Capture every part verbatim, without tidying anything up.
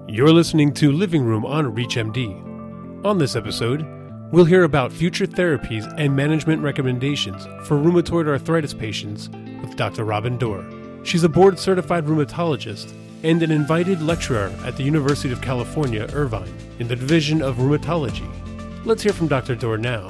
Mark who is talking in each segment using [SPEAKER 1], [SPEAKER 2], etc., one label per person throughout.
[SPEAKER 1] You're listening to Living Room on ReachMD. On this episode, we'll hear about future therapies and management recommendations for rheumatoid arthritis patients with Doctor Robin Dorr. She's a board-certified rheumatologist and an invited lecturer at the University of California, Irvine, in the Division of Rheumatology. Let's hear from Doctor Dorr now.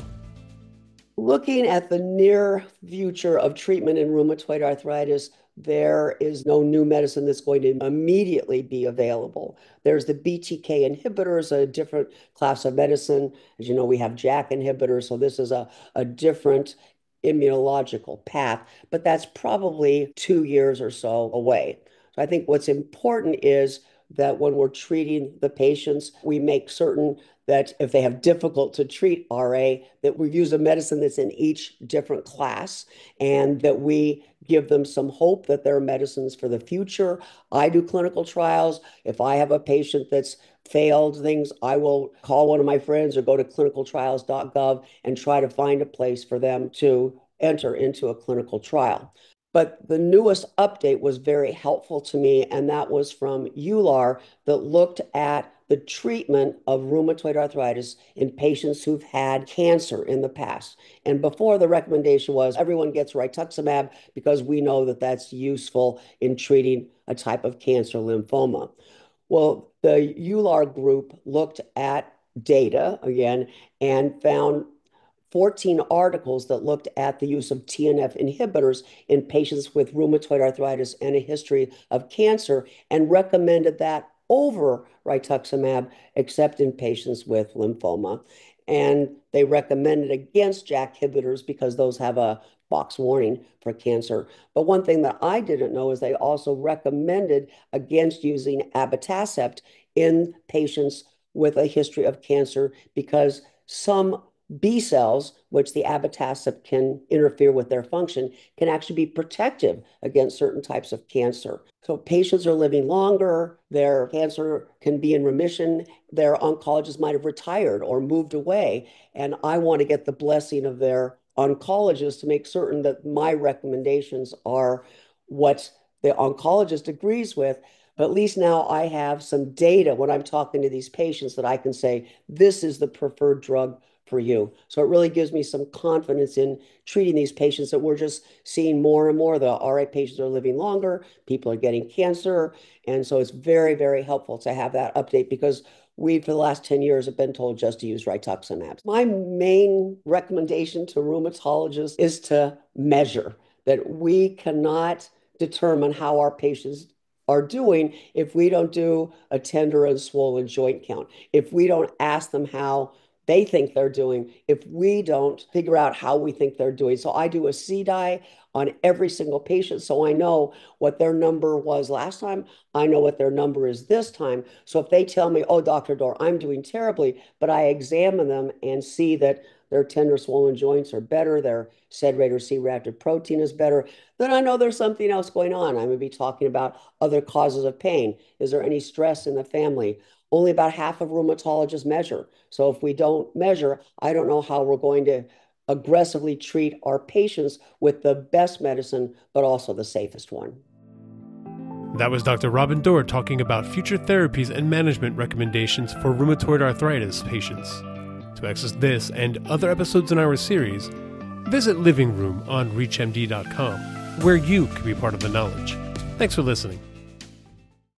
[SPEAKER 2] Looking at the near future of treatment in rheumatoid arthritis, there is no new medicine that's going to immediately be available. There's the B T K inhibitors, a different class of medicine. As you know, we have JAK inhibitors, so this is a, a different immunological path, but that's probably two years or so away. So I think what's important is that when we're treating the patients, we make certain that if they have difficult to treat R A, that we use a medicine that's in each different class and that we give them some hope that there are medicines for the future. I do clinical trials. If I have a patient that's failed things, I will call one of my friends or go to clinical trials dot gov and try to find a place for them to enter into a clinical trial. But the newest update was very helpful to me, and that was from EULAR that looked at the treatment of rheumatoid arthritis in patients who've had cancer in the past. And before, the recommendation was everyone gets rituximab because we know that that's useful in treating a type of cancer, lymphoma. Well, the EULAR group looked at data again and found fourteen articles that looked at the use of T N F inhibitors in patients with rheumatoid arthritis and a history of cancer and recommended that over rituximab, except in patients with lymphoma. And they recommended against JAK inhibitors because those have a box warning for cancer. But one thing that I didn't know is they also recommended against using abatacept in patients with a history of cancer because some B cells, which the abatacept can interfere with their function, can actually be protective against certain types of cancer. So patients are living longer, their cancer can be in remission, their oncologist might have retired or moved away, and I want to get the blessing of their oncologist to make certain that my recommendations are what the oncologist agrees with. But at least now I have some data when I'm talking to these patients that I can say, this is the preferred drug for you. So it really gives me some confidence in treating these patients that we're just seeing more and more. The R A patients are living longer, people are getting cancer. And so it's very, very helpful to have that update because we, for the last ten years, have been told just to use rituximab. My main recommendation to rheumatologists is to measure, that we cannot determine how our patients are doing if we don't do a tender and swollen joint count, if we don't ask them how they think they're doing, if we don't figure out how we think they're doing. So I do a C D I on every single patient so I know what their number was last time. I know what their number is this time. So if they tell me, oh, Doctor Dorr, I'm doing terribly, but I examine them and see that their tender swollen joints are better, their sed rate or C-reactive protein is better, then I know there's something else going on. I'm going to be talking about other causes of pain. Is there any stress in the family? Only about half of rheumatologists measure. So if we don't measure, I don't know how we're going to aggressively treat our patients with the best medicine, but also the safest one.
[SPEAKER 1] That was Doctor Robin Dorr talking about future therapies and management recommendations for rheumatoid arthritis patients. To access this and other episodes in our series, visit Living Room on reach M D dot com, where you can be part of the knowledge. Thanks for listening.